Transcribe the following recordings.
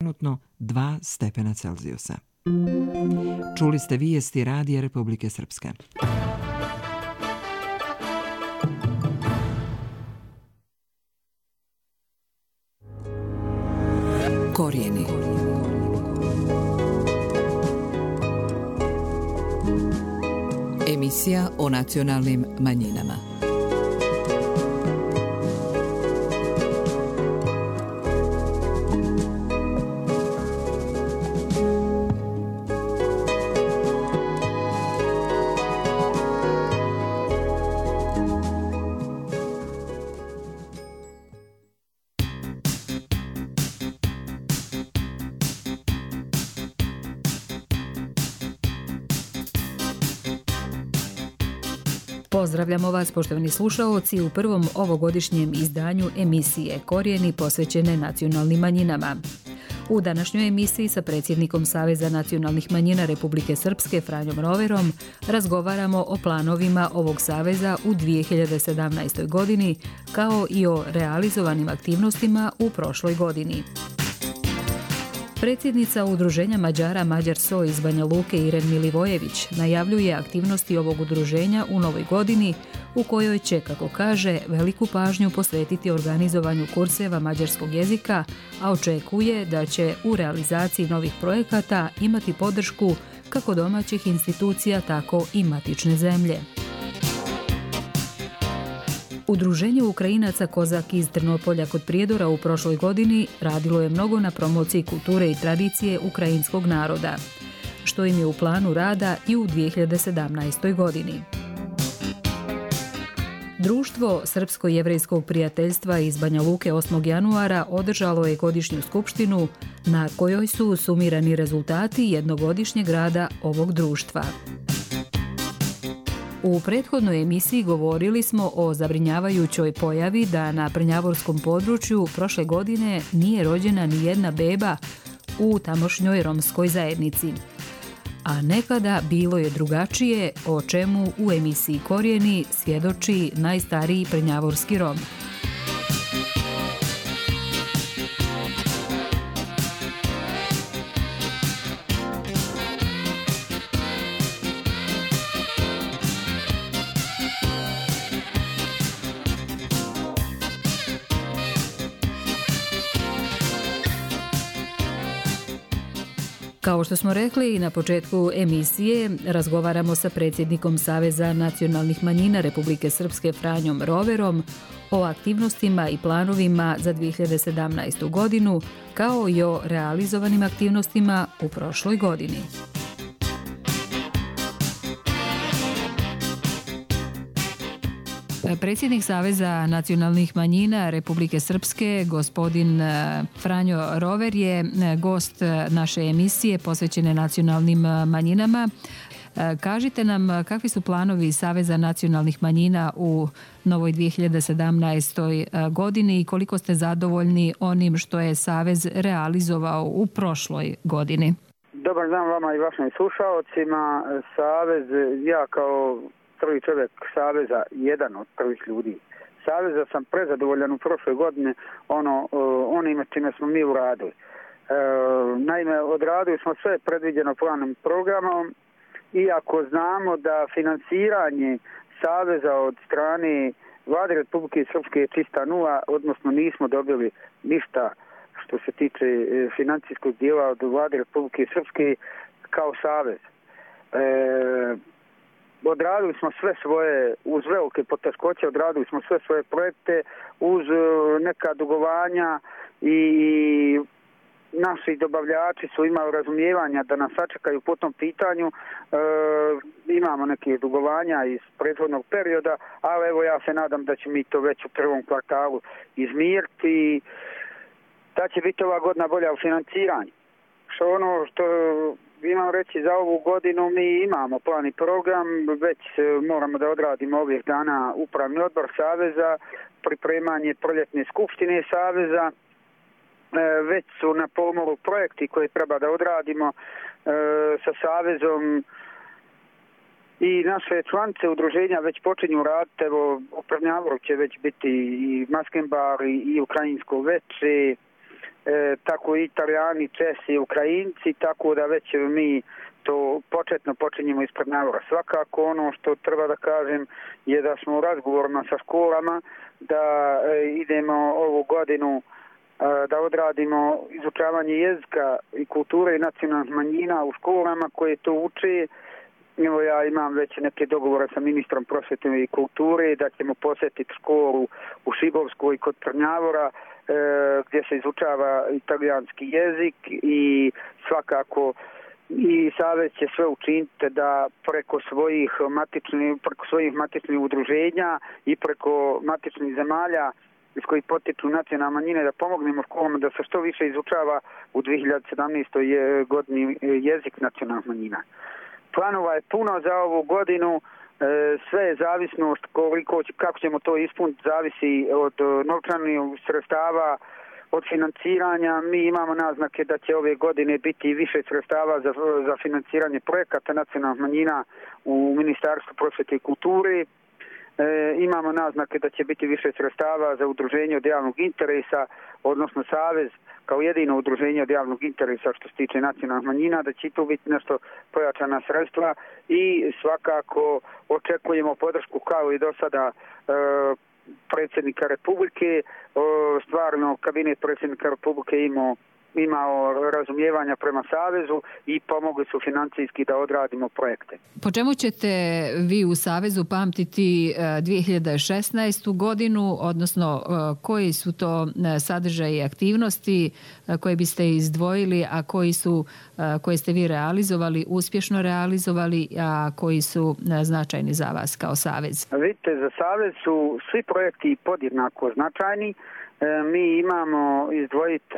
trenutno 2 stepena Celzijusa. Čuli ste vijesti Radija Republike Srpske. Korijeni. Emisija o nacionalnim manjinama. Pozdravljamo vas, poštovani slušaoci, u prvom ovogodišnjem izdanju emisije Korijeni posvećene nacionalnim manjinama. U današnjoj emisiji sa predsjednikom Saveza nacionalnih manjina Republike Srpske Franjom Roverom razgovaramo o planovima ovog saveza u 2017. godini, kao i o realizovanim aktivnostima u prošloj godini. Predsjednica Udruženja Mađara Mađar So iz Banja Luke Iren Milivojević najavljuje aktivnosti ovog udruženja u novoj godini u kojoj će, kako kaže, veliku pažnju posvetiti organizovanju kurseva mađarskog jezika, a očekuje da će u realizaciji novih projekata imati podršku kako domaćih institucija, tako i matične zemlje. Udruženje Ukrajinaca Kozak iz Trnopolja kod Prijedora u prošloj godini radilo je mnogo na promociji kulture i tradicije ukrajinskog naroda, što im je u planu rada i u 2017. godini. Društvo Srpsko-jevrejskog prijateljstva iz Banja Luke 8. januara održalo je godišnju skupštinu na kojoj su sumirani rezultati jednogodišnjeg rada ovog društva. U prethodnoj emisiji govorili smo o zabrinjavajućoj pojavi da na prnjavorskom području prošle godine nije rođena ni jedna beba u tamošnjoj romskoj zajednici. A nekada bilo je drugačije, o čemu u emisiji Korijeni svjedoči najstariji prnjavorski Rom. Kao što smo rekli i na početku emisije, razgovaramo sa predsjednikom Saveza nacionalnih manjina Republike Srpske Franjom Roverom o aktivnostima i planovima za 2017. godinu, kao i o realizovanim aktivnostima u prošloj godini. Predsjednik Saveza nacionalnih manjina Republike Srpske, gospodin Franjo Rover, je gost naše emisije posvećene nacionalnim manjinama. Kažite nam kakvi su planovi Saveza nacionalnih manjina u novoj 2017. godini i koliko ste zadovoljni onim što je Savez realizovao u prošloj godini? Dobar dan vama i vašim slušalcima. Savez, ja kao prvi čovjek Saveza, jedan od prvih ljudi Saveza, sam prezadovoljan u prošloj godini onime čime smo mi uradili. Naime, odradili smo sve predviđeno planom programom, iako znamo da financiranje Saveza od strane Vlade Republike Srpske je čista nula, odnosno nismo dobili ništa što se tiče financijskog dijela od Vlade Republike Srpske kao Savez. Odradili smo sve svoje, uz velike poteškoće, odradili smo sve svoje projekte, uz neka dugovanja i naši dobavljači su imali razumijevanja da nas sačekaju po tom pitanju. Imamo neke dugovanja iz prethodnog perioda, ali evo ja se nadam da će mi to već u prvom kvartalu izmiriti i da će biti ova godina bolja u financiranju. Što imam reći za ovu godinu, mi imamo plan i program, već moramo da odradimo ovih dana upravni odbor Saveza, pripremanje proljetne skupštine Saveza, već su na pomoru projekti koje treba da odradimo sa Savezom i naše članice udruženja već počinju raditi. Evo, u Prnjavoru će već biti i Maskenbar i Ukrajinsko veče. tako i Italijani, Česi, Ukrajinci, tako da već mi to početno počinjemo ispred navora. Svakako ono što treba da kažem je da smo u razgovorima sa školama, da idemo ovu godinu da odradimo izučavanje jezika i kulture i nacionalnih manjina u školama koje to uče. Evo ja imam već neke dogovore sa ministrom prosvete i kulture da ćemo posjetiti školu u Šibovskoj kod Trnjavora gdje se izučava italijanski jezik i svakako i savez će sve učiniti da preko svojih matičnih udruženja i preko matičnih zemalja iz kojih potiču nacionalne manjine da pomognemo školama da se što više izučava u 2017. godini jezik nacionalnih manjina. Planova je puno za ovu godinu, sve je zavisnost kako ćemo to ispuniti, zavisi od novčanih sredstava, od financiranja. Mi imamo naznake da će ove godine biti više sredstava za financiranje projekata nacionalnih manjina u Ministarstvu prosvete i kulture. Imamo naznake da će biti više sredstava za udruženje od javnog interesa, odnosno savez kao jedino udruženje od javnog interesa što se tiče nacionalnih manjina, da će tu biti nešto pojačana sredstva i svakako očekujemo podršku kao i do sada predsjednika Republike. Stvarno kabinet predsjednika Republike imao razumijevanja prema Savezu i pomogli su financijski da odradimo projekte. Po čemu ćete vi u Savezu pamtiti 2016. godinu, odnosno koji su to sadržaji i aktivnosti koje biste izdvojili, a koje ste vi realizovali, uspješno realizovali, a koji su značajni za vas kao Savez? Vidite, za Savez su svi projekti podjednako značajni. Mi imamo izdvojiti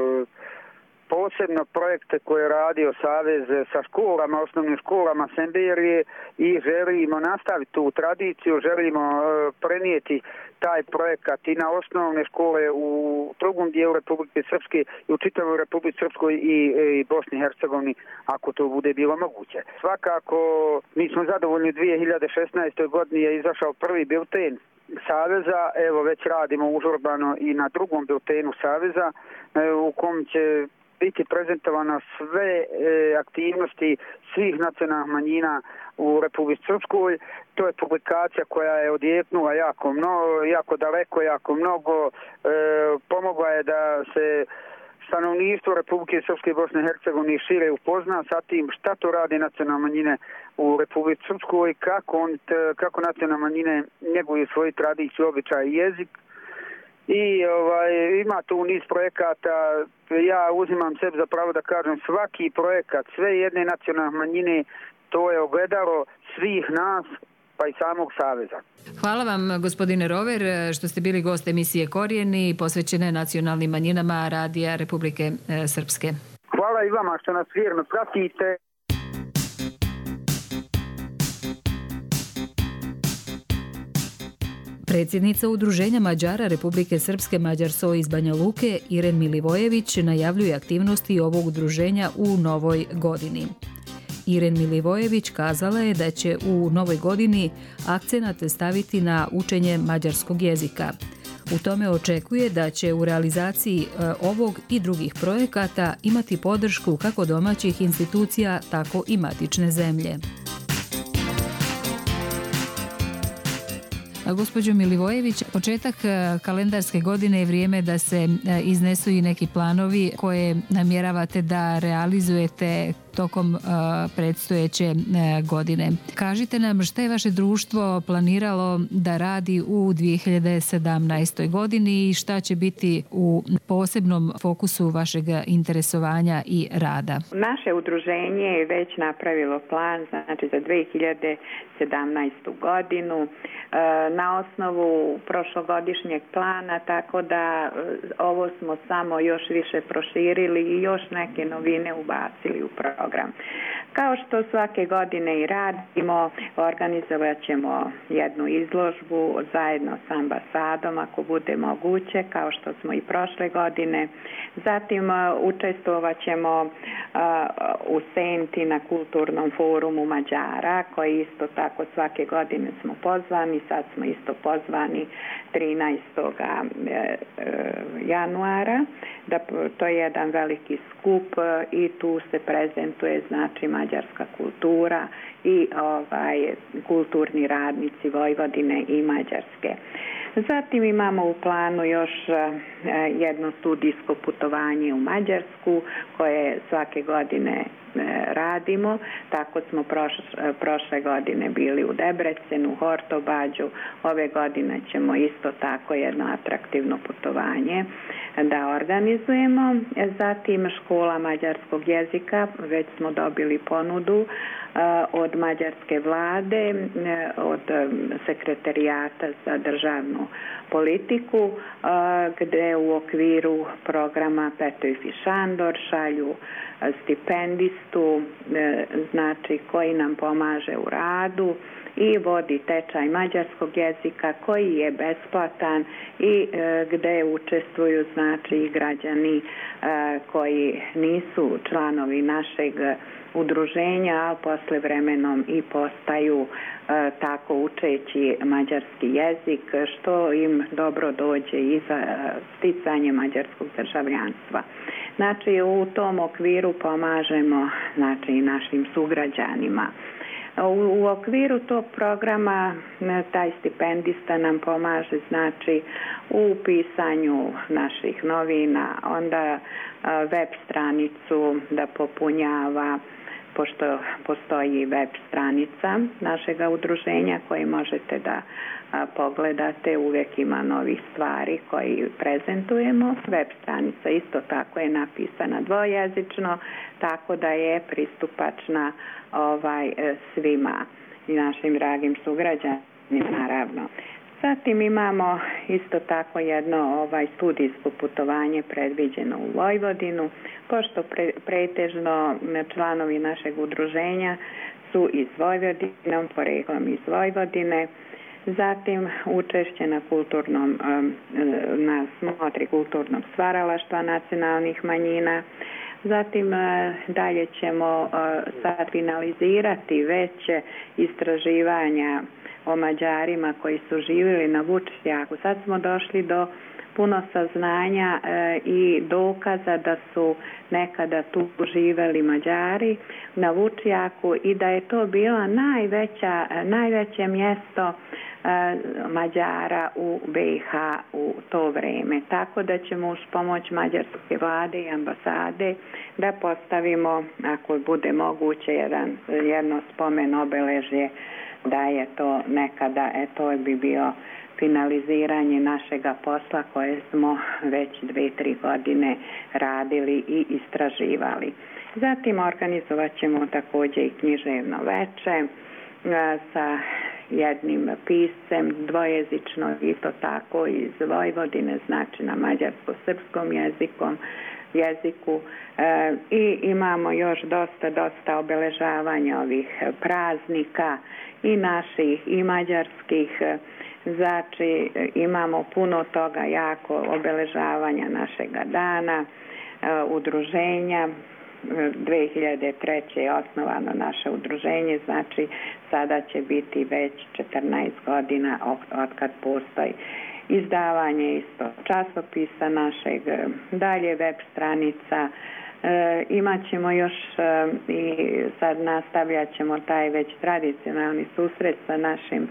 posebno projekte koje je radio Savez sa školama, osnovnim školama Semberije i želimo nastaviti tu tradiciju, želimo prenijeti taj projekat i na osnovne škole u drugom dijelu Republike Srpske i u čitavoj Republike Srpskoj i Bosni i Hercegovini, ako to bude bilo moguće. Svakako, mi smo zadovoljni, u 2016. godini je izašao prvi bilten Saveza, evo već radimo užurbano i na drugom biltenu Saveza u kom će biti prezentovano sve aktivnosti svih nacionalnih manjina u Republici Srpskoj. To je publikacija koja je odjeknula jako daleko, jako mnogo. Pomogla je da se stanovništvo Republike Srpske i Bosne i Hercegovine šire upozna sa tim šta to radi nacionalne manjine u Republici Srpskoj, kako nacionalne manjine njeguju svoju tradiciju, običaj i jezik. I ima tu niz projekata. Ja uzimam sebi za pravo da kažem svaki projekat, sve jedne nacionalne manjine, to je ogledalo svih nas, pa i samog Saveza. Hvala vam, gospodine Rover, što ste bili gost emisije Korijeni posvećene nacionalnim manjinama Radija Republike Srpske. Hvala i vama što nas vjerno pratite. Predsjednica Udruženja Mađara Republike Srpske Mađarso iz Banja Luke, Iren Milivojević, najavljuje aktivnosti ovog udruženja u novoj godini. Iren Milivojević kazala je da će u novoj godini akcenat staviti na učenje mađarskog jezika. U tome očekuje da će u realizaciji ovog i drugih projekata imati podršku kako domaćih institucija, tako i matične zemlje. Gospođo Milivojević, početak kalendarske godine je vrijeme da se iznesu i neki planovi koje namjeravate da realizujete tokom predstojeće godine. Kažite nam šta je vaše društvo planiralo da radi u 2017. godini i šta će biti u posebnom fokusu vašeg interesovanja i rada. Naše udruženje je već napravilo plan za 2017. godinu na osnovu prošlogodišnjeg plana, tako da ovo smo samo još više proširili i još neke novine ubacili u program. program. Kao što svake godine i radimo, organizovat ćemo jednu izložbu zajedno s ambasadom, ako bude moguće, kao što smo i prošle godine. Zatim učestvovat ćemo u Senti na kulturnom forumu Mađara, koji isto tako svake godine smo pozvani. Sad smo isto pozvani 13. januara. To je jedan veliki skup i tu se prezentuje znači mađarska kultura i kulturni radnici Vojvodine i Mađarske. Zatim imamo u planu još jedno studijsko putovanje u Mađarsku koje svake godine radimo. Tako smo prošle godine bili u Debrecenu, Hortobađu. Ove godine ćemo isto tako jedno atraktivno putovanje da organizujemo. Zatim škola mađarskog jezika, već smo dobili ponudu od mađarske vlade, od sekretarijata za državnu politiku, gde u okviru programa Petőfi i Šandor šalju stipendistu, znači koji nam pomaže u radu i vodi tečaj mađarskog jezika koji je besplatan i gde učestvuju znači i građani koji nisu članovi našeg udruženja, a posle vremenom i postaju tako učeći mađarski jezik, što im dobro dođe i za sticanje mađarskog državljanstva. Znači u tom okviru pomažemo znači i našim sugrađanima. U okviru tog programa taj stipendista nam pomaže znači u pisanju naših novina, onda web stranicu da popunjava, pošto postoji web stranica našega udruženja koji možete da pogledate, uvijek ima novih stvari koji prezentujemo. Web stranica isto tako je napisana dvojezično, tako da je pristupačna svima i našim dragim sugrađanima naravno. Zatim imamo isto tako jedno studijsko putovanje predviđeno u Vojvodinu, pošto pretežno članovi našeg udruženja su iz Vojvodine, poreklom iz Vojvodine. Zatim učešće na smotri kulturnog stvaralaštva nacionalnih manjina. Zatim dalje ćemo sad finalizirati veće istraživanja o Mađarima koji su živjeli na Vučjaku. Sad smo došli do puno saznanja i dokaza da su nekada tu živjeli Mađari na Vučjaku i da je to bilo najveće mjesto Mađara u BiH u to vrijeme. Tako da ćemo uz pomoć mađarske vlade i ambasade da postavimo, ako bude moguće, jedno spomen obeležje da je to nekada, to bi bio finaliziranje našega posla koje smo već 2-3 godine radili i istraživali. Zatim organizovat ćemo također i književno veče sa jednim piscem, dvojezično i to tako iz Vojvodine, znači na mađarsko-srpskom jeziku i imamo još dosta obeležavanja ovih praznika i naših i mađarskih. Znači imamo puno toga jako obeležavanja našega dana, udruženja. 2003. je osnovano naše udruženje, znači sada će biti već 14 godina od kad postoji izdavanje isto časopisa našeg, dalje web stranica. Imat ćemo još i sad nastavljat ćemo taj već tradicionalni susret sa našim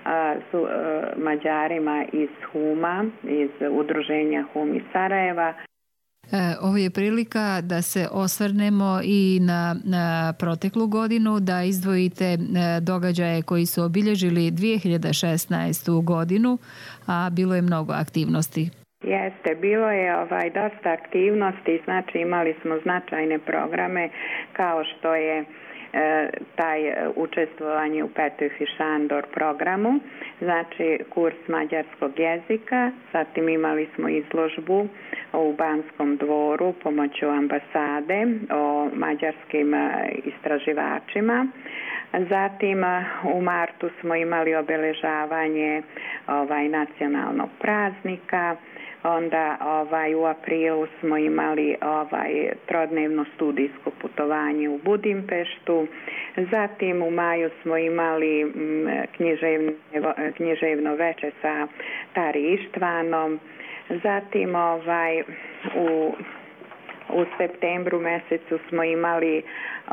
Mađarima iz Huma, iz udruženja Hum iz Sarajeva. Ovo je prilika da se osvrnemo i na proteklu godinu, da izdvojite događaje koji su obilježili 2016. godinu, a bilo je mnogo aktivnosti. Jeste, bilo je dosta aktivnosti, znači imali smo značajne programe kao što je taj učestvovanje u Petőfi i Šandor programu, znači kurs mađarskog jezika, zatim imali smo izložbu u Banskom dvoru pomoću ambasade o mađarskim istraživačima. Zatim u martu smo imali obeležavanje nacionalnog praznika, onda u aprilu smo imali trodnevno studijsko putovanje u Budimpeštu, zatim u maju smo imali književno veče sa Tari Ištvanom, zatim u septembru mesecu smo imali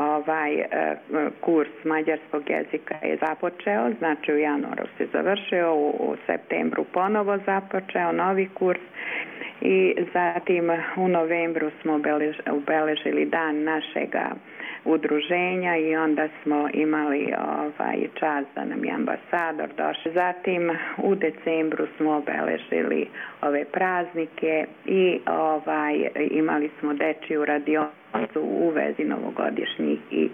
kurs mađarskog jezika je započeo, znači u januaru se završio, u septembru ponovo započeo novi kurs i zatim u novembru smo obeležili dan našega udruženja i onda smo imali čast da nam je ambasador došao. Zatim u decembru smo obeležili ove praznike i imali smo dečiju radionicu u vezi novogodišnjih i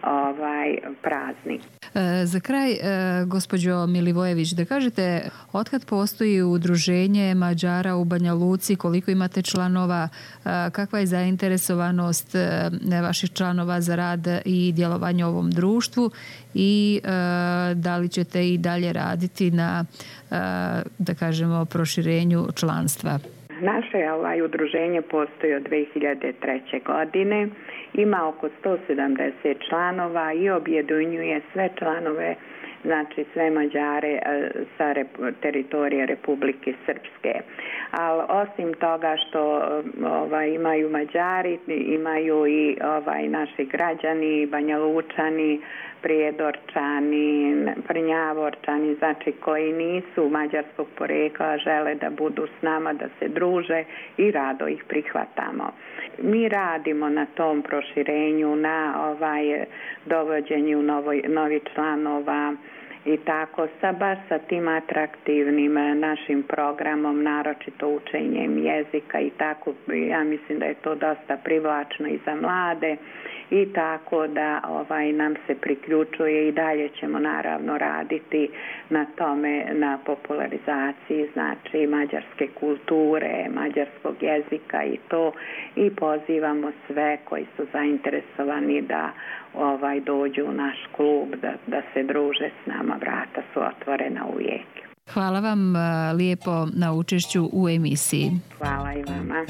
praznik. Za kraj, gospođo Milivojević, da kažete otkad postoji udruženje Mađara u Banja Luci, koliko imate članova, kakva je zainteresovanost vaših članova za rad i djelovanje u ovom društvu i da li ćete i dalje raditi na, da kažemo, proširenju članstva? Naše udruženje postoji od 2003. godine, ima oko 170 članova i objedinjuje sve članove, znači sve Mađare sa teritorije Republike Srpske. Ali osim toga što imaju Mađari, imaju i naši građani, Banjalučani, Prijedorčani, Prnjavorčani, znači koji nisu mađarskog porekla, žele da budu s nama, da se druže i rado ih prihvatamo. Mi radimo na tom proširenju, na dovođenju novih članova i tako baš sa tim atraktivnim našim programom, naročito učenjem jezika i tako. Ja mislim da je to dosta privlačno i za mlade i tako da nam se priključuje i dalje ćemo naravno raditi na tome, na popularizaciji znači mađarske kulture, mađarskog jezika i to, i pozivamo sve koji su zainteresovani da dođu u naš klub, da se druže s nama, vrata su otvorena uvijek. Hvala vam lijepo na učešću u emisiji. Hvala i vama.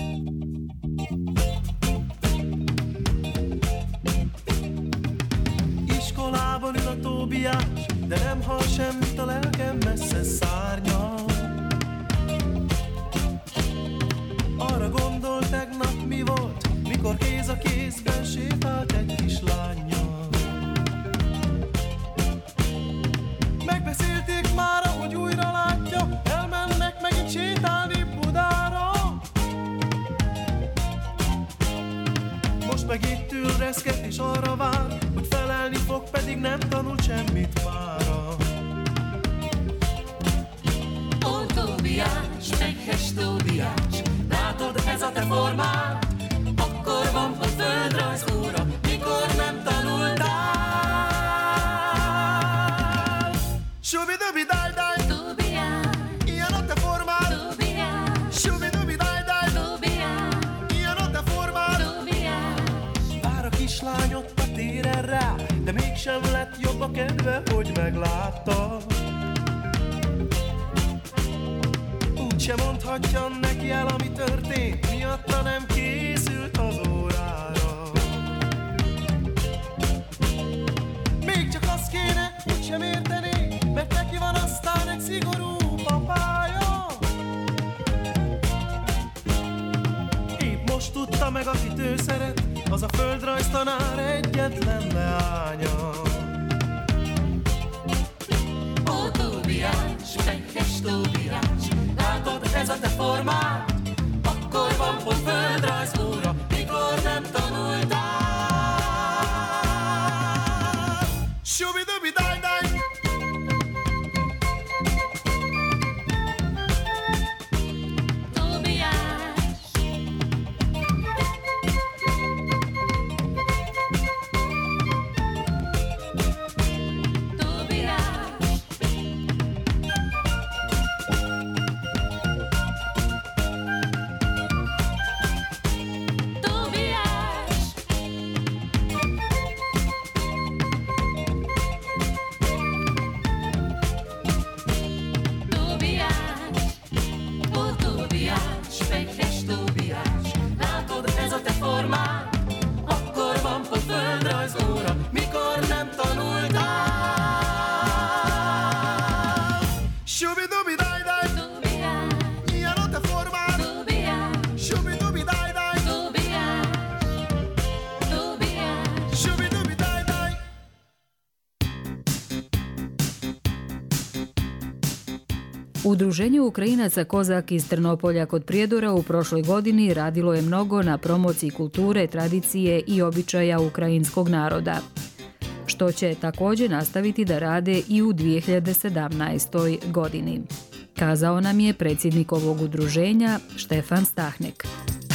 Iskolában ül a Tóbiás, de nem hall semmit, a lelkem messze szárnyal. Arra gondol tegnap mi volt, mikor kéz a kézben sétált egy kislánnyal. Megbeszélték már, hogy újra látja, elmennek megint sétálni Budára. Most meg itt ül, reszket és arra vár, hogy felelni fog, pedig nem tanult semmit mára. Ó, Tóbiás, pekhes Tóbiás, látod ez a te formád? Akkor van, hogy földrajz óra, mikor nem tanultál. Subi-dubi-daj-daj, Tóbiás, ilyen a te formád. Tóbiás, Subi-dubi-daj-daj, Tóbiás, ilyen a te formád. Tóbiás. Vár a kislány ott a téren rá, de mégsem lett jobb a kedve, hogy meglátta. Úgyse mondhatja neki el, ami történt, miatta nem készült az órára. Még csak azt kéne, úgysem értené, mert neki van aztán egy szigorú papája. Épp most tudta meg, akit ő szeret, az a földrajztanár egyetlen leánya. Ó, Tóbiás, pekhes Tóbiás, látod ez a te formád? Akkor van, hogy földrajz óra, mikor nem tanultál. Subi-dubi-daj-daj. Tóbiás, földrajzóra, mikor nem tanultál. Subi-dubi-daj-daj, milyen a te formád, subi-dubi-daj-daj, subi-dubi-daj-daj. Udruženje Ukrajinaca Kozak iz Trnopolja kod Prijedora u prošloj godini radilo je mnogo na promociji kulture, tradicije i običaja ukrajinskog naroda, što će također nastaviti da rade i u 2017. godini, kazao nam je predsjednik ovog udruženja Štefan Stahnek.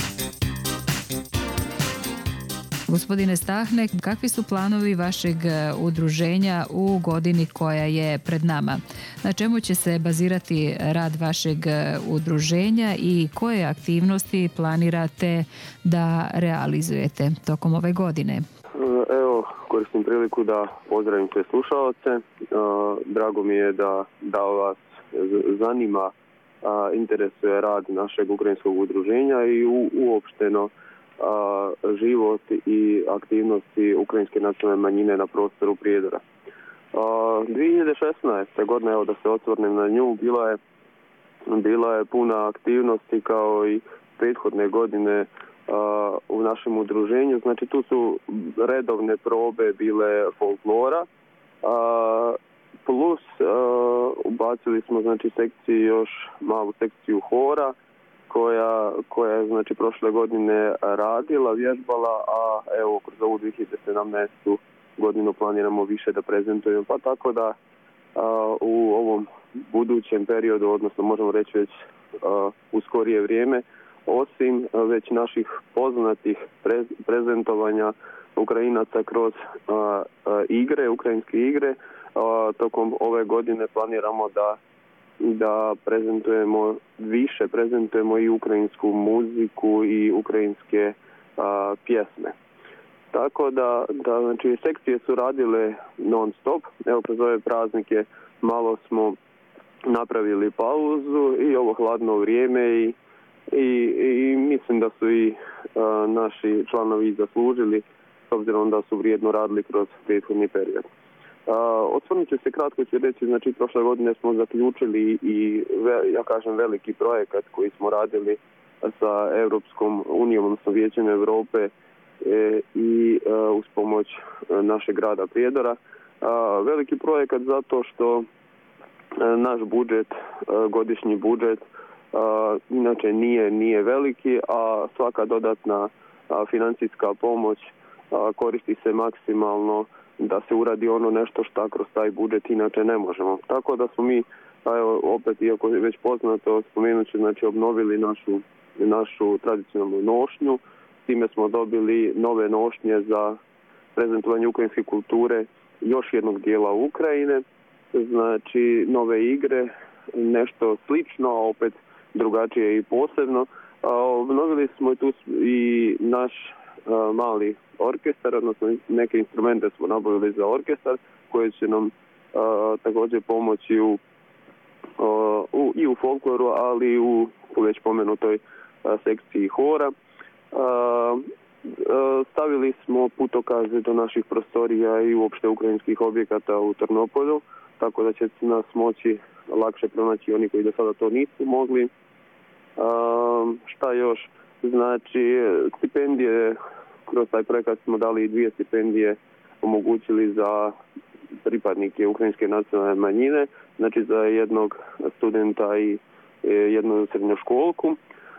Gospodine Stahnek, kakvi su planovi vašeg udruženja u godini koja je pred nama? Na čemu će se bazirati rad vašeg udruženja i koje aktivnosti planirate da realizujete tokom ove godine? Evo, koristim priliku da pozdravim sve slušalce. Drago mi je da vas zanima, interesuje rad našeg ukrajinskog udruženja i uopšteno život i aktivnosti ukrajinske nacionalne manjine na prostoru Prijedora. 2016. godina, evo da se osvrnem na nju, bila je puna aktivnosti kao i prethodne godine u našem udruženju. Znači tu su redovne probe bile folklora, plus ubacili smo znači još malu sekciju hora koja je znači prošle godine radila, vježbala, a evo kroz ovu 2017. godinu planiramo više da prezentujemo, pa tako da u ovom budućem periodu, odnosno možemo reći već u skorije vrijeme, osim već naših poznatih prezentovanja Ukrajinaca kroz ukrajinske igre, tokom ove godine planiramo da prezentujemo i ukrajinsku muziku i ukrajinske pjesme. Tako da znači, sekcije su radile non stop. Evo kroz ove praznike malo smo napravili pauzu i ovo hladno vrijeme i mislim da su i naši članovi zaslužili, s obzirom da su vrijedno radili kroz prethodni period. Osvrnut ću se kratko, ću reći, znači prošle godine smo zaključili i ja kažem veliki projekat koji smo radili sa Europskom unijom, odnosno Vijećem Europe i uz pomoć našeg grada Prijedora. Veliki projekat zato što naš budžet, godišnji budžet, inače nije veliki, a svaka dodatna financijska pomoć koristi se maksimalno da se uradi ono nešto što kroz taj budžet inače ne možemo. Tako da smo mi, evo, opet, iako je već poznato, spomenući, znači obnovili našu tradicionalnu nošnju. S time smo dobili nove nošnje za prezentovanje ukrajinske kulture još jednog dijela Ukrajine. Znači nove igre, nešto slično, a opet drugačije i posebno. Obnovili smo tu i naš mali orkestar, odnosno neke instrumente smo nabavili za orkestar koji će nam također pomoći i u folkloru, ali i u već pomenutoj sekciji hora. Stavili smo putokaze do naših prostorija i uopšte ukrajinskih objekata u Trnopolju, tako da će nas moći lakše pronaći oni koji do sada to nisu mogli. Šta još? Znači, stipendije, kroz taj projekat smo dali 2 stipendije, omogućili za pripadnike ukrajinske nacionalne manjine, znači za jednog studenta i jednu srednjoškolku.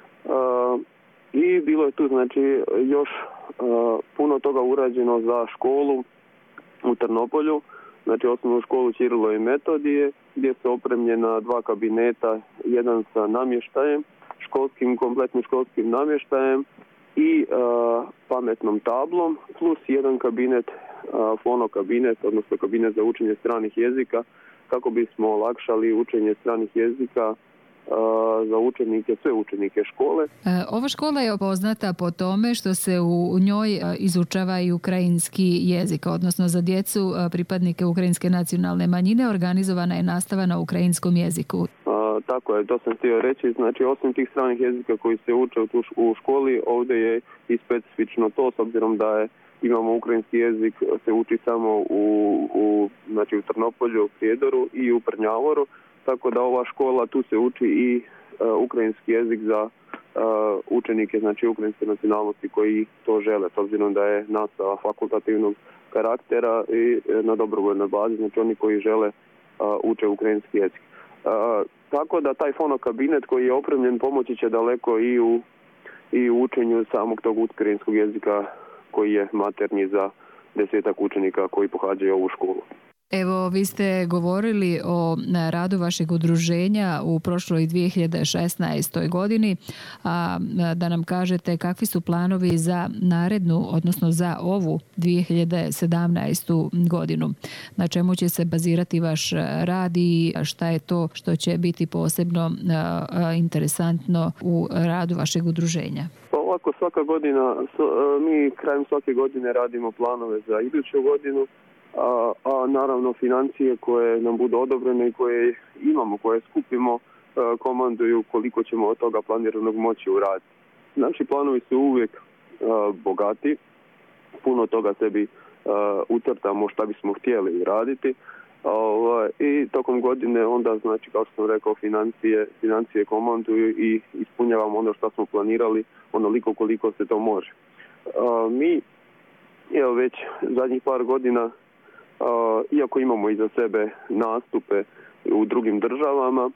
I bilo je tu znači još puno toga urađeno za školu u Trnopolju, znači osnovnu školu Ćirilo i Metodije, gdje su opremljena 2 kabineta, jedan sa namještajem, kompletnim školskim namještajem i pametnom tablom, plus jedan kabinet, fonokabinet, odnosno kabinet za učenje stranih jezika, kako bismo olakšali učenje stranih jezika za učenike, sve učenike škole. Ova škola je poznata po tome što se u njoj izučava i ukrajinski jezik, odnosno za djecu pripadnike ukrajinske nacionalne manjine organizovana je nastava na ukrajinskom jeziku. Tako je, to sam htio reći. Znači, osim tih stranih jezika koji se uče u školi, ovdje je i specifično to, s obzirom da je imamo ukrajinski jezik, se uči samo u Trnopolju, u Prijedoru i u Prnjavoru, tako da ova škola tu se uči i ukrajinski jezik za učenike, znači ukrajinske nacionalnosti koji to žele, s obzirom da je nastava fakultativnog karaktera i na dobrovoljnoj bazi, znači oni koji žele uče ukrajinski jezik. Tako da taj fonokabinet koji je opremljen pomoći će daleko i u učenju samog tog ukrajinskog jezika koji je maternji za 10 učenika koji pohađaju ovu školu. Evo, vi ste govorili o radu vašeg udruženja u prošloj 2016. godini, a da nam kažete kakvi su planovi za narednu, odnosno za ovu 2017. godinu. Na čemu će se bazirati vaš rad i šta je to što će biti posebno interesantno u radu vašeg udruženja? Ovako, svaka godina, mi krajem svake godine radimo planove za iduću godinu, a naravno financije koje nam budu odobrene i koje imamo, koje skupimo, komanduju koliko ćemo od toga planiranog moći uraditi. Naši planovi su uvijek bogati, puno toga sebi ucrtamo šta bismo htjeli raditi i tokom godine onda, znači kao što sam rekao, financije komanduju i ispunjavamo ono što smo planirali onoliko koliko se to može. Mi evo već zadnjih par godina, iako imamo iza sebe nastupe u drugim državama,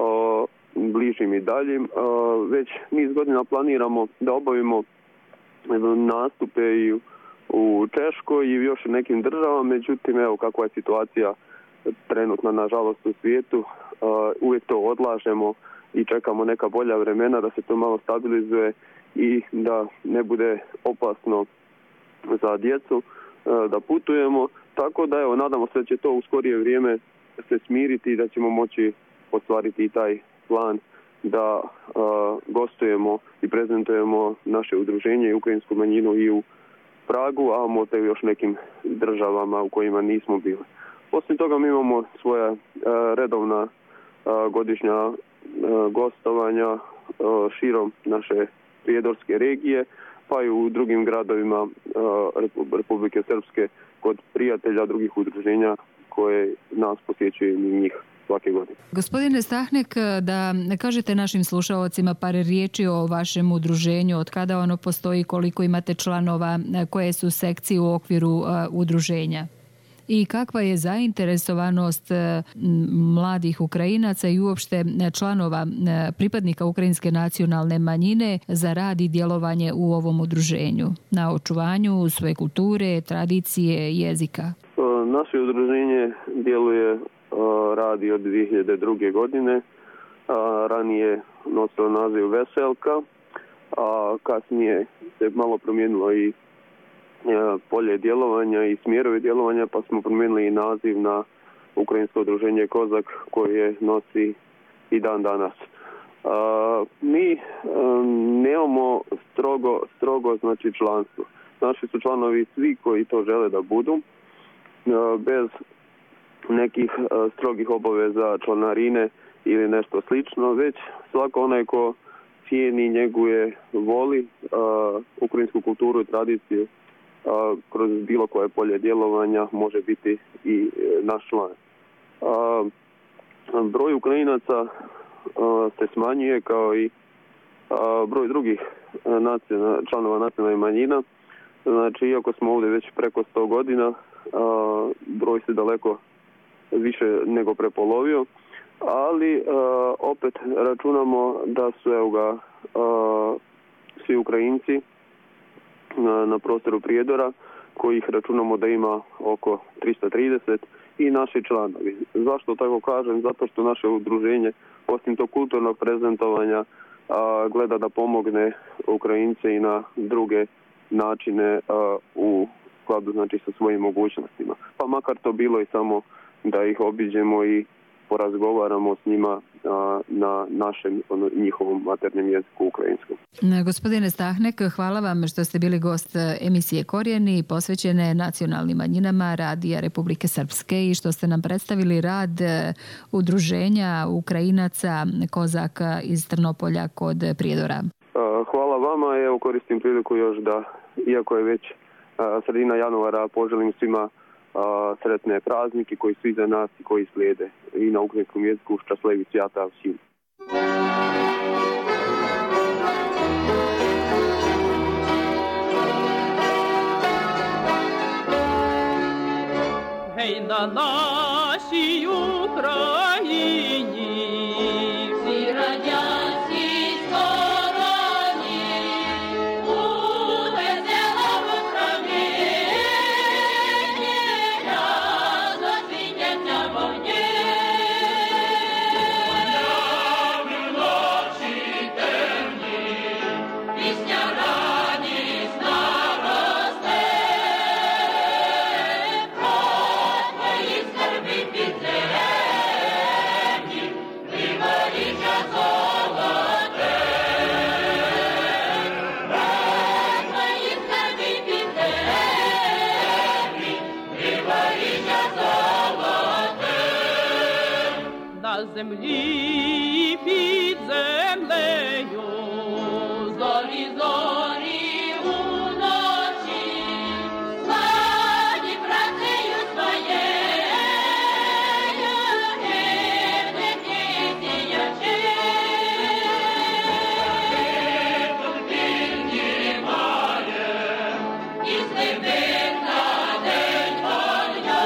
bližim i daljim, već niz godina planiramo da obavimo nastupe i u Češkoj i još u nekim državama, međutim, evo kakva je situacija trenutna, nažalost, u svijetu, uvijek to odlažemo i čekamo neka bolja vremena da se to malo stabilizuje i da ne bude opasno za djecu da putujemo. Tako da, evo, nadamo se da će to u skorije vrijeme se smiriti i da ćemo moći ostvariti i taj plan da gostujemo i prezentujemo naše udruženje i ukrajinsku manjinu i u Pragu, a možda i još nekim državama u kojima nismo bili. Poslije toga mi imamo svoja redovna godišnja gostovanja širom naše prijedorske regije, pa i u drugim gradovima Republike Srpske kod prijatelja drugih udruženja koje nas posjećuju i njih svake godine. Gospodine Stahnek, da kažete našim slušalcima par riječi o vašem udruženju, od kada ono postoji, koliko imate članova, koje su sekcije u okviru udruženja i kakva je zainteresovanost mladih Ukrajinaca i uopšte članova pripadnika ukrajinske nacionalne manjine za rad i djelovanje u ovom udruženju na očuvanju svoje kulture, tradicije, jezika? Naše udruženje djeluje, radi od 2002. godine. Ranije nosilo naziv Veselka, a kasnije se malo promijenilo i polje djelovanja i smjerove djelovanja, pa smo promijenili i naziv na Ukrajinsko udruženje Kozak koje nosi i dan danas. Mi nemamo strogo znači članstvo. Naši su članovi svi koji to žele da budu, bez nekih strogih obaveza članarine ili nešto slično, već svako onaj ko cijeni, njeguje, voli ukrajinsku kulturu i tradiciju kroz bilo koje polje djelovanja može biti i naš član. Broj Ukrajinaca se smanjuje kao i broj drugih članova nacionalnih manjina. Znači, iako smo ovdje već preko 100 godina, broj se daleko više nego prepolovio, ali opet računamo da su svi Ukrajinci na prostoru Prijedora, kojih računamo da ima oko 330, i naši članovi. Zašto tako kažem? Zato što naše udruženje, osim tog kulturnog prezentovanja, gleda da pomogne Ukrajince i na druge načine u skladu, znači, sa svojim mogućnostima. Pa makar to bilo i samo da ih obiđemo i porazgovaramo s njima na našem, njihovom maternjem jeziku ukrajinskom. Gospodine Stahnek, hvala vam što ste bili gost emisije Korijeni posvećene nacionalnim manjinama Radija Republike Srpske i što ste nam predstavili rad udruženja Ukrajinaca Kozak iz Trnopolja kod Prijedora. Hvala vama. Evo, koristim priliku još da, iako je već sredina januara poželim svima sretne praznike koji su iza nas i koji slijede. I na ukrajinskom jeziku šťastливі свята всім. Гей, на нашій Україні всі радянській стороні буде зелено правління, рядом світяться вогні. Полями ночі темні, пісня радісна росте. На землі під землею зорі уночі, славні працею своєю гибнуть сіячи. Піднімає і сліпих на день вогню.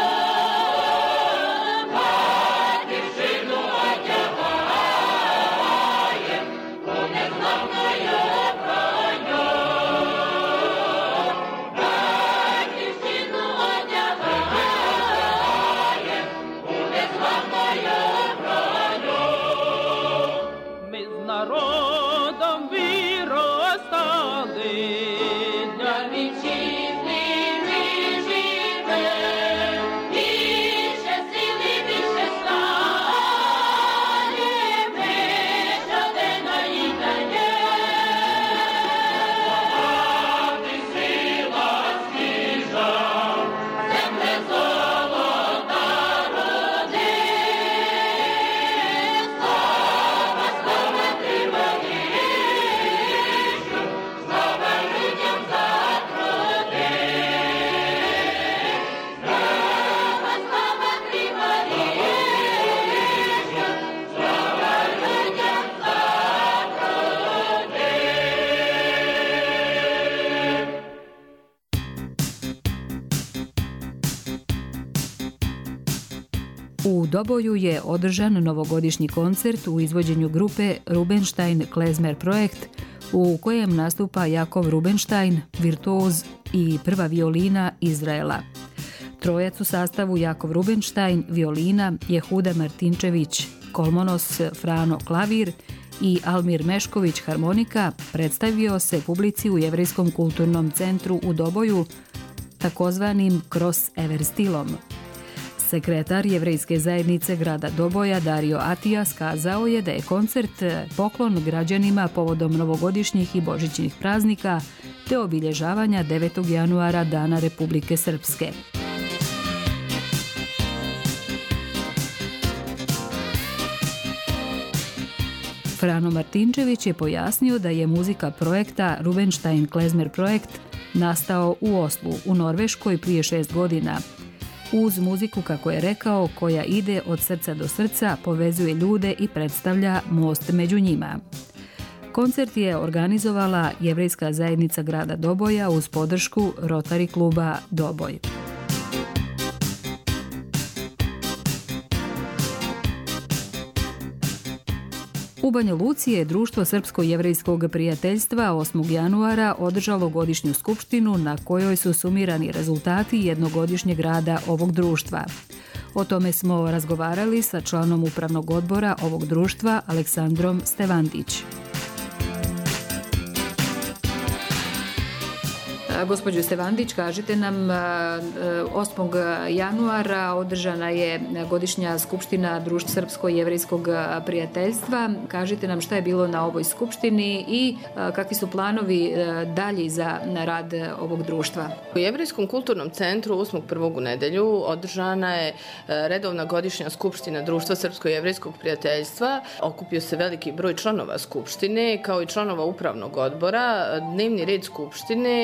Народом виростали, для вітчизни ми живем, більше сили, більше сталі, ми щоденно їй даєм. Ти сила свіжа, земле золота роди. U Doboju je održan novogodišnji koncert u izvođenju grupe Rubenstein Klezmer Projekt, u kojem nastupa Jakov Rubenstein, virtuoz i prva violina Izraela. Trojac u sastavu Jakov Rubenstein, violina, Jehuda Martinčević, kolmonos Frano klavir i Almir Mešković harmonika predstavio se publici u Jevrejskom kulturnom centru u Doboju, takozvanim crossover stilom. Sekretar Jevrejske zajednice grada Doboja Dario Atijas kazao je da je koncert poklon građanima povodom novogodišnjih i božićnih praznika te obilježavanja 9. januara Dana Republike Srpske. Frano Martinčević je pojasnio da je muzika projekta Rubenstein Klezmer Projekt nastao u Oslu, u Norveškoj prije 6 godina. Uz muziku, kako je rekao, koja ide od srca do srca, povezuje ljude i predstavlja most među njima. Koncert je organizovala Jevrejska zajednica grada Doboja uz podršku Rotary kluba Doboj. U Banja Luci je Društvo Srpsko-jevrejskog prijateljstva 8. januara održalo godišnju skupštinu na kojoj su sumirani rezultati jednogodišnjeg rada ovog društva. O tome smo razgovarali sa članom upravnog odbora ovog društva Aleksandrom Stevandić. Gospođo Stevandić, kažite nam, 8. januara održana je godišnja skupština Društva Srpsko-jevrejskog prijateljstva. Kažite nam šta je bilo na ovoj skupštini i kakvi su planovi dalje za rad ovog društva. U Jevrejskom kulturnom centru 8.1. u nedelju održana je redovna godišnja skupština Društva Srpsko-jevrejskog prijateljstva. Okupio se veliki broj članova skupštine kao i članova upravnog odbora. Dnevni red skupštine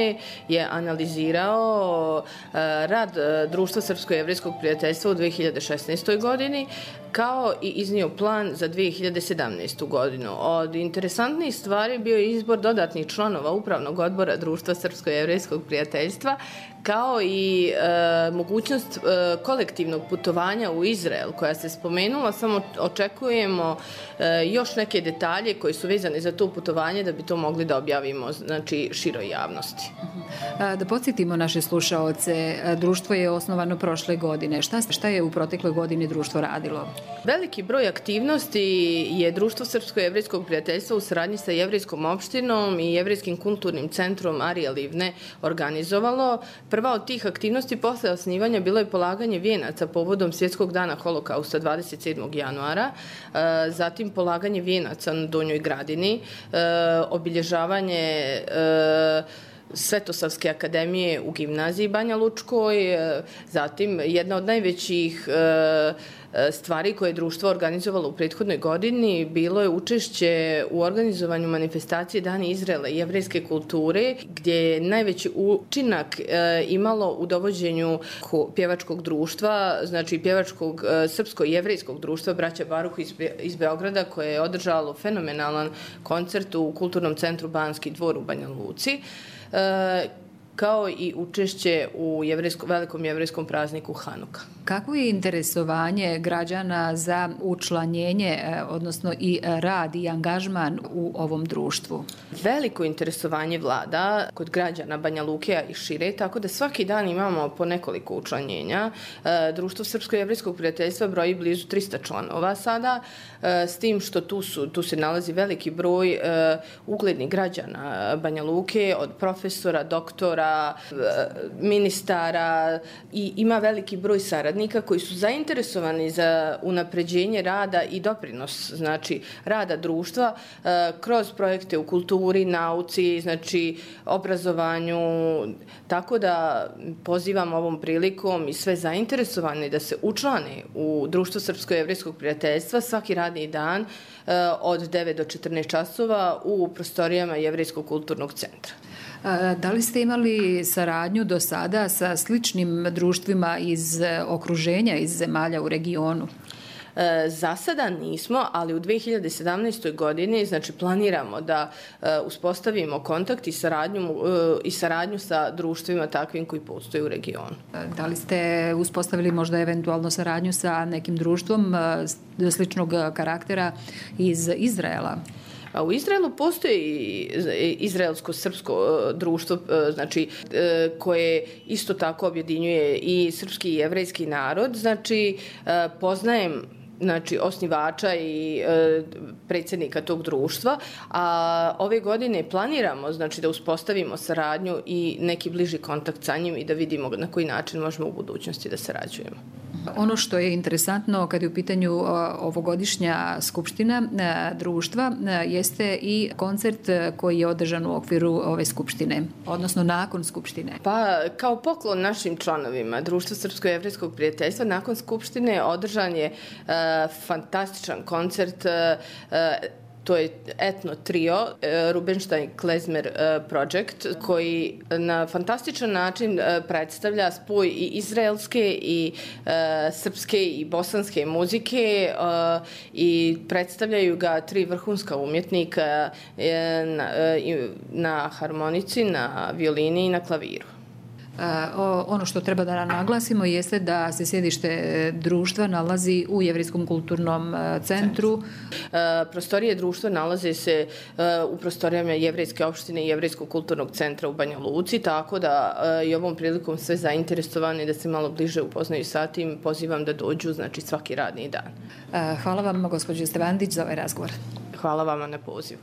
je analizirao rad Društva Srpsko-jevrejskog prijateljstva u 2016. godini, kao i iznio plan za 2017. godinu. Od interesantnih stvari bio je izbor dodatnih članova Upravnog odbora Društva Srpsko-jevrejskog prijateljstva, kao i mogućnost kolektivnog putovanja u Izrael, koja se spomenula, samo očekujemo još neke detalje koji su vezani za to putovanje da bi to mogli da objavimo, znači, široj javnosti. Da podsjetimo naše slušaoce, društvo je osnovano prošle godine. Šta je u protekloj godini društvo radilo? Veliki broj aktivnosti je Društvo Srpsko-jevrejskog prijateljstva u saradnji sa Jevrejskom opštinom i Jevrejskim kulturnim centrom Arija Livne organizovalo. Prva od tih aktivnosti posle osnivanja bilo je polaganje vijenaca povodom Svjetskog dana holokausta 27. januara, zatim polaganje vijenaca na Donjoj Gradini, obilježavanje Svetosavske akademije u gimnaziji Banja Lučkoj, zatim jedna od najvećih stvari koje je društvo organizovalo u prethodnoj godini bilo je učešće u organizovanju manifestacije Dani Izraela i jevrejske kulture, gdje je najveći učinak imalo u dovođenju pjevačkog društva, znači pjevačkog srpsko-jevrejskog društva Braća Baruh iz Beograda, koje je održalo fenomenalan koncert u Kulturnom centru Banski dvor u Banja Luci, kao i učešće u velikom jevrejskom prazniku Hanuka. Kako je interesovanje građana za učlanjenje, odnosno i rad i angažman u ovom društvu? Veliko interesovanje vlada kod građana Banja Luke i šire, tako da svaki dan imamo po nekoliko učlanjenja. Društvo Srpsko-jevrejskog prijateljstva broji blizu 300 članova sada, s tim što tu se nalazi veliki broj uglednih građana Banja Luke, od profesora, doktora, ministara, i ima veliki broj saradnika koji su zainteresovani za unapređenje rada i doprinos, znači, rada društva kroz projekte u kulturi, nauci, znači, obrazovanju, tako da pozivam ovom prilikom i sve zainteresovane da se učlane u Društvo Srpsko-jevrejskog prijateljstva svaki radni dan od 9 do 14 časova u prostorijama Jevrejskog kulturnog centra. Da li ste imali saradnju do sada sa sličnim društvima iz okruženja, iz zemalja u regionu? Za sada nismo, ali u 2017. godini, znači, planiramo da uspostavimo kontakt i saradnju sa društvima takvim koji postoje u regionu. Da li ste uspostavili možda eventualno saradnju sa nekim društvom sličnog karaktera iz Izraela? U Izraelu postoji izraelsko-srpsko društvo, znači, koje isto tako objedinjuje i srpski i jevrejski narod. Znači, poznajem, znači, osnivača i predsjednika tog društva, a ove godine planiramo, znači, da uspostavimo saradnju i neki bliži kontakt sa njim i da vidimo na koji način možemo u budućnosti da sarađujemo. Ono što je interesantno kad je u pitanju ovogodišnja skupština društva jeste i koncert koji je održan u okviru ove skupštine, odnosno nakon skupštine. Pa, kao poklon našim članovima Društva Srpsko-jevrejskog prijateljstva, nakon skupštine održan je fantastičan koncert. To je etno trio Rubenstein Klezmer Project, koji na fantastičan način predstavlja spoj i izraelske i srpske i bosanske muzike i predstavljaju ga tri vrhunska umjetnika na harmonici, na violini i na klaviru. Ono što treba da naglasimo jeste da se sjedište društva nalazi u Jevrejskom kulturnom centru. Prostorije društva nalaze se u prostorijama Jevrejske opštine i Jevrejskog kulturnog centra u Banja Luci, tako da i ovom prilikom sve zainteresovani da se malo bliže upoznaju sa tim, pozivam da dođu, znači, svaki radni dan. Hvala vam, gospođo Stevandić, za ovaj razgovor. Hvala vama na pozivu.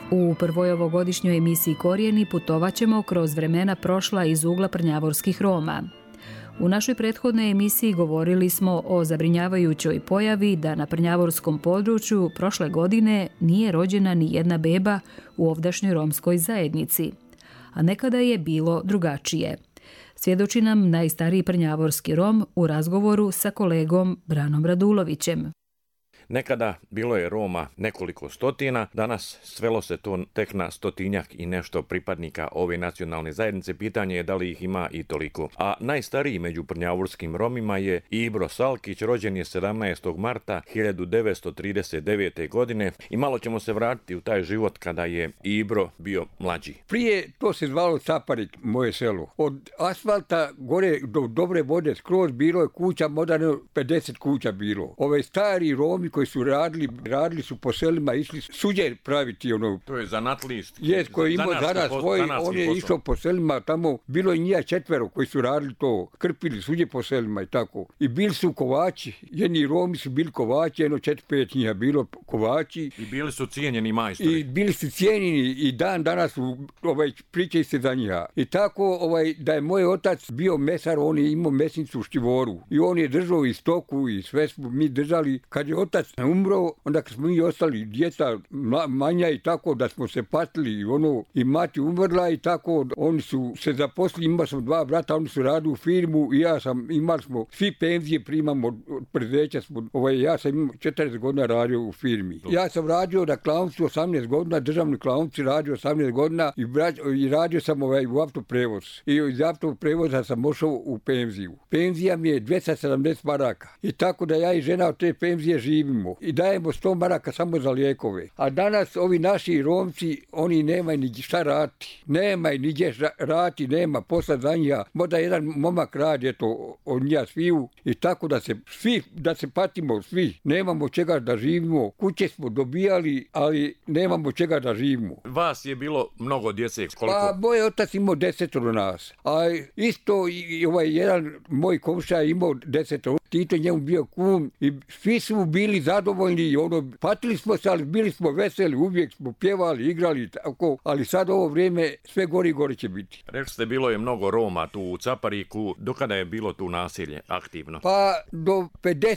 U prvoj ovogodišnjoj emisiji Korijeni putovat ćemo kroz vremena prošla iz ugla prnjavorskih Roma. U našoj prethodnoj emisiji govorili smo o zabrinjavajućoj pojavi da na prnjavorskom području prošle godine nije rođena ni jedna beba u ovdašnjoj romskoj zajednici, a nekada je bilo drugačije. Svjedoči nam najstariji prnjavorski Rom u razgovoru sa kolegom Branom Radulovićem. Nekada bilo je Roma nekoliko stotina, danas svelo se to tek na stotinjak i nešto pripadnika ove nacionalne zajednice. Pitanje je da li ih ima i toliko. A najstariji među prnjavorskim Romima je Ibro Salkić, rođen je 17. marta 1939. godine i malo ćemo se vratiti u taj život kada je Ibro bio mlađi. Prije to se zvalo Caparik, moje selo. Od asfalta gore do dobre vode skroz bilo je kuća, moderno 50 kuća bilo. Ove stari Romi koji su radili su po selima, išli suđer praviti ono. To je zanatlist. Jest, koji je imao zanas svoj, on je išao po selima, tamo bilo je njih 4 koji su radili to, krpili suđe po selima i tako. I bili su kovači, jedni Romi su bili kovači, 4-5 njih bilo kovači. I bili su cijenjeni majstori. I bili su cijenjeni i dan danas pričaju se za njih. I tako da je moj otac bio mesar, on je imao mesnicu u Štivoru. I on je držao i stoku i sve smo mi držali. Kad je otac umro, onda kad smo mi ostali djeca manja i tako da smo se patili i mati umrla i tako, oni su se zaposlili, imali smo 2 brata, oni su radili u firmu i imali smo svi penzije primamo od preduzeća, ja sam imao 40 godina radio u firmi. Ja sam radio na klaonici 18 godina, državnoj klaonici radio 18 godina i radio sam u autoprevoz. I iz autoprevoza sam ošao u penziju. Penzija mi je 270 maraka i tako da ja i žena od te penzije živimo i dajemo 100 maraka samo za lijekove. A danas ovi naši Romci, oni nemaju ni šta rati. Nemaju ni gdje rati, nema posla za njih. Možda jedan momak radi od njih sviju i tako da se patimo svi. Nemamo čega da živimo. Kuće smo dobijali, ali nemamo čega da živimo. Vas je bilo mnogo djece. Koliko? Pa moj otac imao 10 nas. A isto i jedan moj komšija imao 10. Tito njemu bio kum i svi su bili zadovoljni, patili smo se, ali bili smo veseli, uvijek smo pjevali, igrali, tako, ali sad ovo vrijeme sve gori i gori će biti. Rekli ste, bilo je mnogo Roma tu u Capariku, do kada je bilo tu nasilje aktivno? Pa do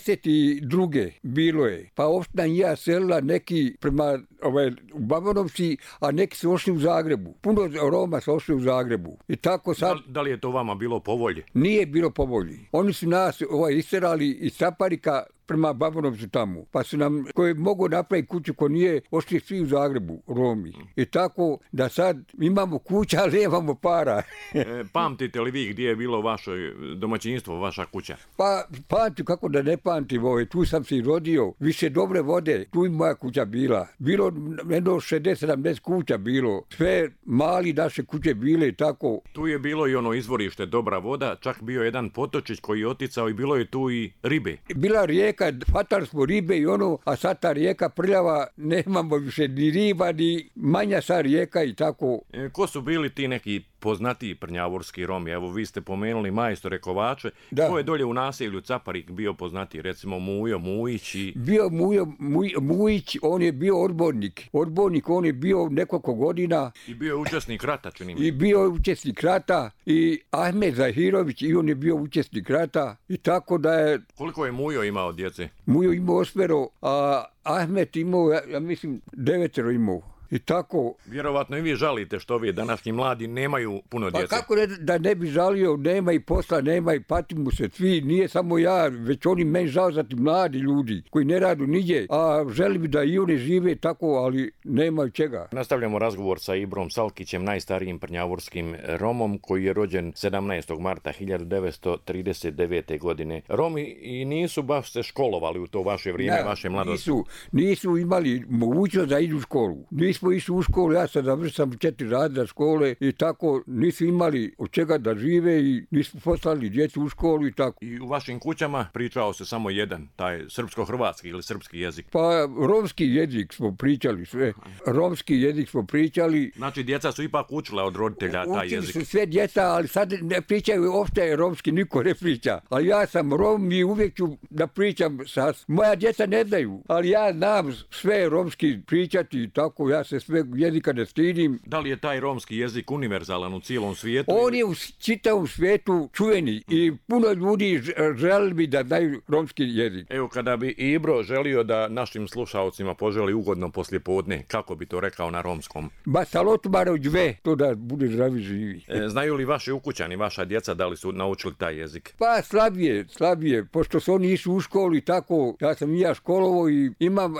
52. bilo je, pa opština njega selila neki prema u Bavanovci, a neki su ošli u Zagrebu. Puno Roma su ošli u Zagrebu. I tako sad... Da li je to vama bilo po volji? Nije bilo po volji. Oni su nas isterali iz Caparika prema Bavanovcu tamo. Pa su nam, koji mogu napraviti kuću ko nije, ošli svi u Zagrebu, Romi. I tako da sad imamo kuća, ali nemamo para. Pamtite li vi gdje je bilo vaše domaćinstvo, vaša kuća? Pa pamtim, kako da ne pamtim, tu sam se i rodio, više dobre vode, tu i moja kuća bila. Bilo jedno 60-70 kuća bilo, sve mali naše kuće bile i tako. Tu je bilo i ono izvorište, dobra voda, čak bio jedan potočić koji je oticao i bilo je tu i ribe. Bila rijeka, hvatali smo ribe i a sad ta rijeka prljava, nemamo više ni riba, ni manja sa rijeka i tako. Ko su bili ti neki poznatiji prnjavorski Romi? Evo, vi ste pomenuli majstore kovače. Da. Ko je dolje u naselju Caparik bio poznatiji? Recimo Mujo Mujić i... Bio Mujić, on je bio odbornik. On je bio nekoliko godina. I bio je učesnik rata, čini mi. I bio je učesnik rata. I Ahmed Zahirović, i on je bio učesnik rata. I tako da je... Koliko je Mujo imao djece? Mujo imao 8, a Ahmed imao, ja mislim, 9 imao. I tako... Vjerovatno i vi žalite što ovi današnji mladi nemaju puno djece. Pa kako da ne bi žalio, nema i posla, nema i patimo se svi, nije samo ja, već oni meni žao za ti mladi ljudi koji ne radu nigdje, a želi bi da i oni žive tako, ali nemaju čega. Nastavljamo razgovor sa Ibrom Salkićem, najstarijim prnjavorskim Romom koji je rođen 17. marta 1939. godine. Romi i nisu baš se školovali u to vaše vrijeme, vaše mladosti. Nisu imali mogućnost da idu u školu. Nismo išli u školu, ja sam završio 4 razreda škole i tako nisu imali od čega da žive i nismo poslali djecu u školu i tako. I u vašim kućama pričao se samo jedan, taj srpsko-hrvatski ili srpski jezik? Pa romski jezik smo pričali sve. Romski jezik smo pričali. Znači djeca su ipak učila od roditelja taj jezik? Učili su sve djeca, ali sad ne pričaju, uopšte romski niko ne priča. Ali ja sam Rom i uvijek ću da pričam. Moja djeca ne znaju, ali ja znam sve romski pričati i tako, ja se sve jezika ne stidim. Da li je taj romski jezik univerzalan u cijelom svijetu? On je u čitavom svijetu čuveni i puno ljudi želi bi da znaju romski jezik. Evo, kada bi Ibro želio da našim slušalcima poželi ugodno poslijepodne, kako bi to rekao na romskom? Ba salotmaro džve, to da bude zdravi živi. Znaju li vaši ukućani, vaša djeca, da li su naučili taj jezik? Pa slabije, pošto su oni išli u školu i tako, ja sam i ja školovo i imam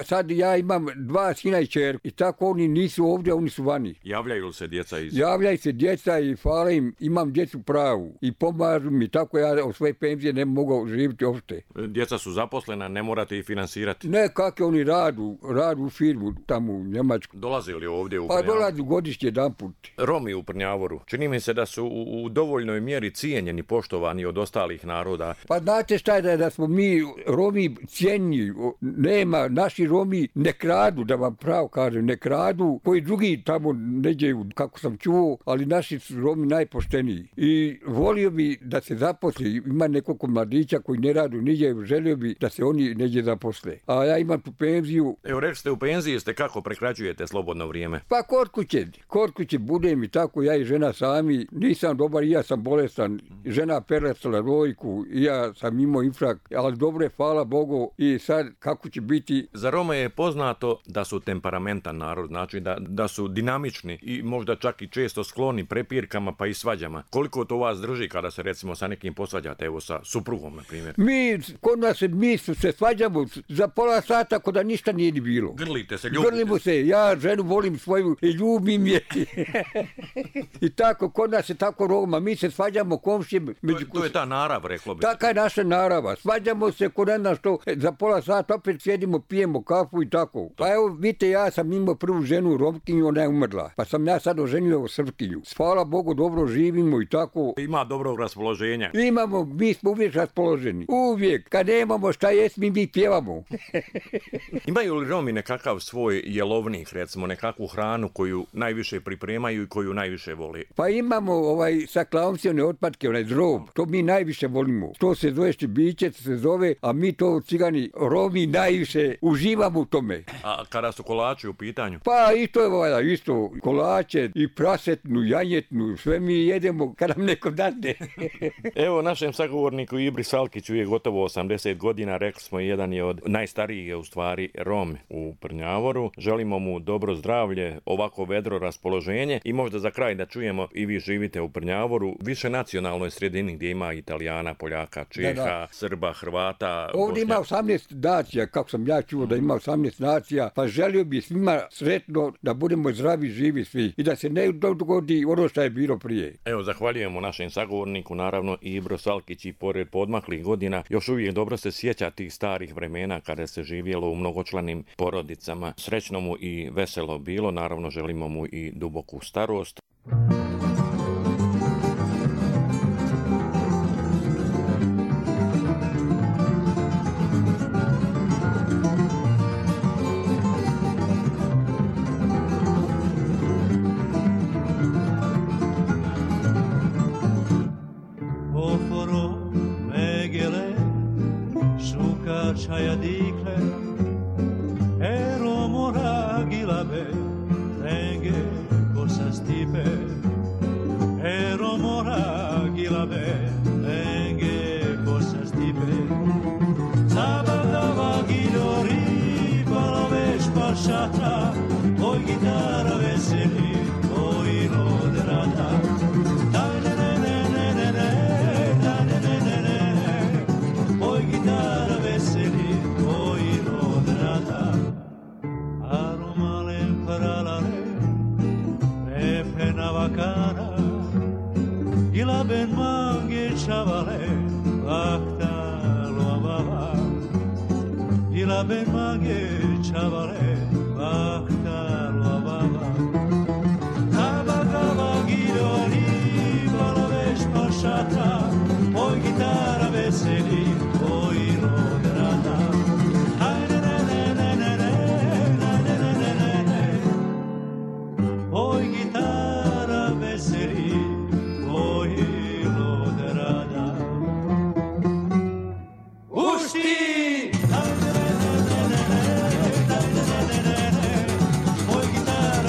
2 sina i čerku i tako oni nisu ovdje, oni su vani. Javljaju li se djeca Javljaju se djeca i hvala im, imam djecu pravu i pomažu mi, tako ja od svoje penzije ne mogu živjeti uopšte. Djeca su zaposlena, ne morate ih finansirati? Ne, kakve oni radu u firmu tamo u Njemačku. Dolaze li ovdje u Prnjavoru? Pa dolazi godišnje jedanput. Romi u Prnjavoru, čini mi se da su u dovoljnoj mjeri cijenjeni, poštovani od ostalih naroda. Pa znate šta je da smo mi Romi cijenjeni, nema, naši Romi ne kradu, da vam pravo kažem, ne kradu, koji drugi tamo neđeju, kako sam čuo, ali naši su Romi najpošteniji. I volio bi da se zaposli, ima nekoliko mladića koji ne radu niđe, želio bi da se oni neđe zaposle. A ja imam tu penziju. Evo, rekli ste u penziji ste, kako prekraćujete slobodno vrijeme? Pa kod kuće budem i tako, ja i žena sami, nisam dobar i ja sam bolestan, žena prestala dojku i ja sam imao infrak, ali dobro je, hvala Bogu, i sad kako će biti. Za Rome je poznato da su temperamentan narod, znači da su dinamični i možda čak i često skloni prepirkama pa i svađama. Koliko to vas drži kada se recimo sa nekim posvađate, evo sa suprugom na primjer? Kod nas mi se svađamo za pola sata kod da ništa nije ni bilo. Grlite se, ljubite. Grlimo se, ja ženu volim svoju i ljubim je. I tako, kod nas je tako Roma, mi se svađamo komšije. To je ta narav, reklo bi. Taka je naša narava, svađamo se kod jedna što za pola sata opet sjedimo, pijemo kafu i tako. Pa evo, vidite, ja sam imao prvu ženu Romkinju, ona je umrla, pa sam ja sad oženio Srpkinju. Hvala Bogu, dobro živimo i tako. Ima dobrog raspoloženja. Imamo, mi smo uvijek raspoloženi. Uvijek, kad nemamo šta jest, mi pjevamo. Imaju li Romi nekakav svoj jelovnik, recimo nekakvu hranu koju najviše pripremaju i koju najviše voli? Pa imamo sa klaoncijone otpadke, onaj drob, to mi najviše volimo. To se zove ščibiće, se zove, a mi to cigani Romi najviše uživamo u tome. A kada su kolači u pitanju? Pa i to je isto, kolače i prasetnu, janjetnu, sve mi jedemo kad nam neko dade. Evo, našem sagovorniku Ibri Salkiću je gotovo 80 godina, rekli smo, jedan je od najstarijih u stvari Rom u Prnjavoru. Želimo mu dobro zdravlje, ovako vedro raspoloženje i možda za kraj da čujemo, i vi živite u Prnjavoru, više nacionalnoj sredini gdje ima Italijana, Poljaka, Čeha, Srba, Hrvata. Ovdje ima 18 nacija, kako sam ja čuo da ima 18 nacija, pa želio bi svima sretno da budemo zdravi, živi svi i da se ne dogodi ono što je bilo prije. Evo, zahvaljujemo našem sagovorniku, naravno Ibro Salkić, i pored podmaklih godina još uvijek dobro se sjeća tih starih vremena kada se živjelo u mnogočlanim porodicama. Srećno mu i veselo bilo, naravno želimo mu i duboku starost. Čaja dikle, ero mora gilabe, renge kosa stipe, ero mora gilabe, renge kosa stipe. Zabadava gidori, baloveš pašata, oj gitara veseli, oj rod rada. Gila ben mange chavale, akta loamava. Gila ben mange chavale, akta loamava. Tabagava gidori, balaveš pašata, oj gitara veseli, oj rodrada. Oj gitara veseli, oj rodrada. Ušti! Oj gitara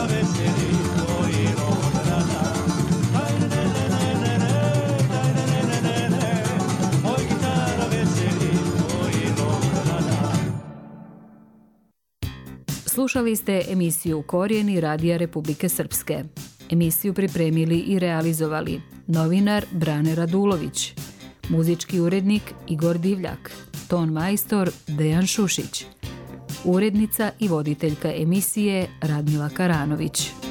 Slušali ste emisiju Korijeni Radija Republike Srpske. Emisiju pripremili i realizovali novinar Brane Radulović, muzički urednik Igor Divljak, ton majstor Dejan Šušić, urednica i voditeljka emisije Radmila Karanović.